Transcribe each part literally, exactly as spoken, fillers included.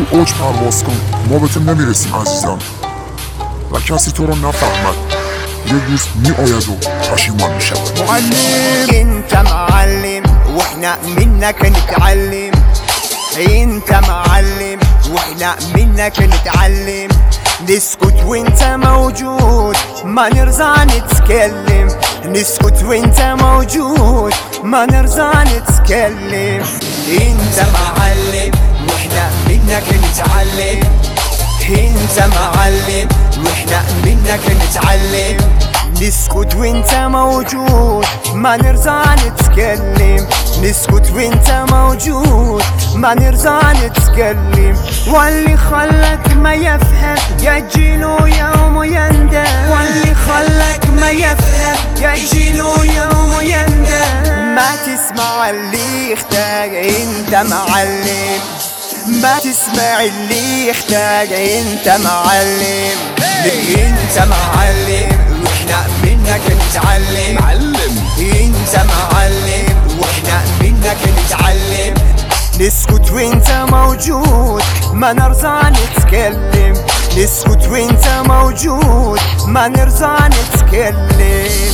تو اوج پرواز کن، ما به تو نمیرسیم عزیزم و کسی تو رو نفهمد. یک روز می آید و پشیمان می شود. معلم انت معلم واحنا منك نتعلم، انت معلم واحنا منك نتعلم. نسكت وانت موجود ما نرضى نتكلم، نسكت وانت موجود ما نرضى نتكلم. انت معلم واحنا منك نتعلم، انت معلم واحنا منك نتعلم. نسكت وانت موجود ما نرضى نتكلم، نسكت وانت موجود ما نرضى نتكلم. واللي خلك ما يفهم يجيله يوم يندم، واللي خلك ما يفهم يجيله يوم يندم. ما تسمع اللي يختار انت معلم، ما تسمع اللي يحتاج انت معلم. انت معلم واحنا منك نتعلم، معلم انت معلم واحنا منك نتعلم. نسكت وانت موجود ما نرضى نتكلم، نسكت وانت موجود ما نرضى نتكلم.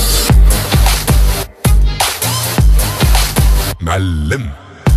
معلم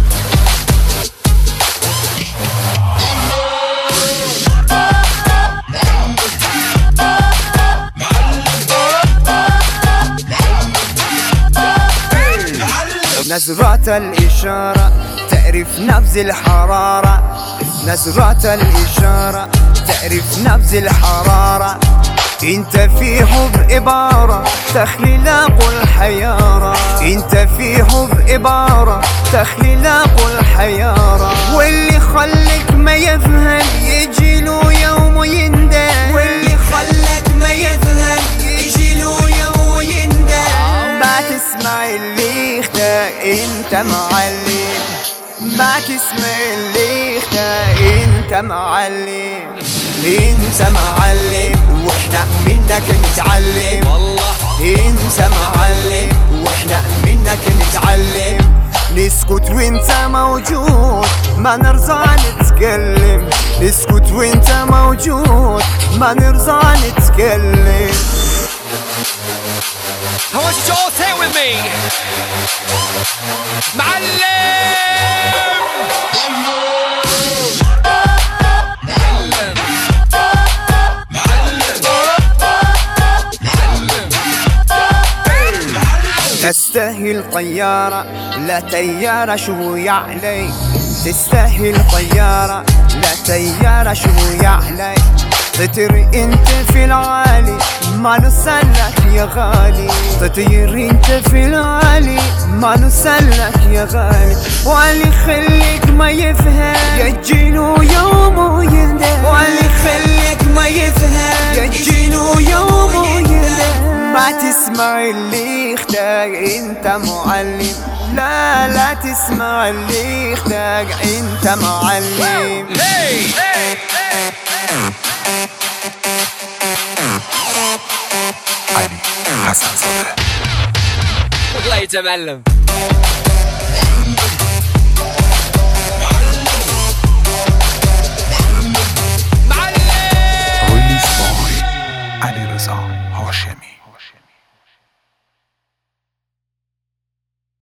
نظرات الإشارة تعرف نبض الحرارة، نظرات الإشارة تعرف نبض الحرارة. انت في حب عبارة تخليلاق الحيارة، انت في حب عبارة تخليلاق الحيارة. واللي خلك ما يفهم يجيله يوم يندم، واللي خلك ما يفهم يجيله يوم يندم. ما تسمع اللي يختار انت معلم، ما تسمع اللي يختار انت معلم. انت معلم واحنا منك نتعلم، والله انت معلم واحنا منك نتعلم. نسكت وانت موجود ما نرضى نتكلم، نسكت وانت موجود ما نرضى نتكلم. I want you to all say it with me. معلم تستاهل طيارة لا طيارة شوية علي، تستاهل طيارة لا طيارة شوية علي. تطير انت في العالي ما نوصلك يا غالي، تطير انت في العالي ما نوصلك يا غالي. واللي خليك ما يفهم يجيله يوم يندم، واللي خليك ما يفهم يجيله يوم يندم. ما تسمع اللي يختار انت معلم، لا لا تسمع اللي يختار انت معلم. علي حسن صدر. الله يتمعلم.